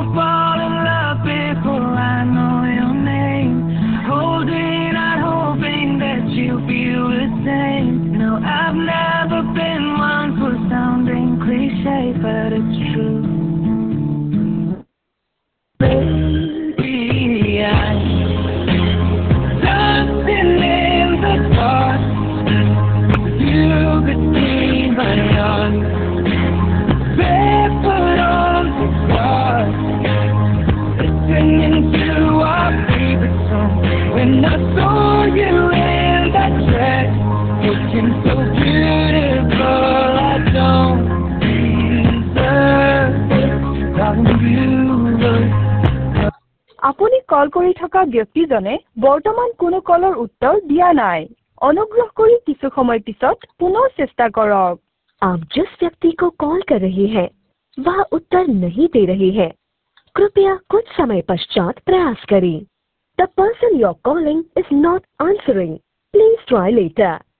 fall in love before I know your name. Holding out, hoping that you feel the same. No, I've never been one for sounding cliche, but it's true. Baby, I'm dancing in the dark. You could see my heart. Barefoot on the grass, listening to our favorite song. When I saw you in that dress, looking so beautiful, I don't deserve it. Darling, you look. আপুনি call কৰি থকা ব্যক্তিজনে বৰ্তমান কোনো কলৰ উত্তৰ দিয়া নাই। অনুগ্ৰহ কৰি কিছু সময় পিছত পুনৰ চেষ্টা কৰক। आप जिस व्यक्ति को कॉल कर रहे हैं वह उत्तर नहीं दे रही है। कृपया कुछ समय पश्चात प्रयास करें। The person you're calling is not answering. Please try later.